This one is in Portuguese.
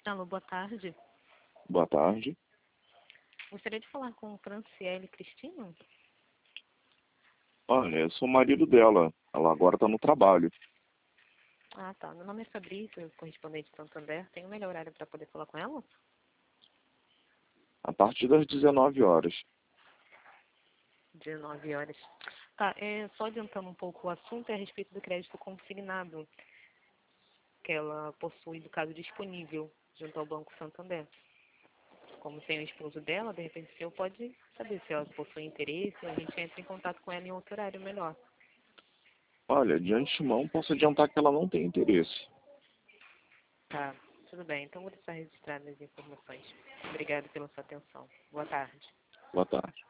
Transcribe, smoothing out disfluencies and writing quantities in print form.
Alô, boa tarde. Boa tarde. Gostaria de falar com Franciele Cristina? Olha, eu sou o marido dela. Ela agora está no trabalho. Ah, tá. Meu nome é Fabrício, correspondente de Santander. Tem o melhor horário para poder falar com ela? A partir das 19 horas. 19 horas. Tá, só adiantando um pouco o assunto, é a respeito do crédito consignado que ela possui do caso disponível junto ao Banco Santander. Como tem o esposo dela, de repente o senhor pode saber se ela possui interesse, a gente entra em contato com ela em outro horário melhor. Olha, de antemão posso adiantar que ela não tem interesse. Tá, tudo bem. Então vou deixar registradas as informações. Obrigada pela sua atenção. Boa tarde. Boa tarde.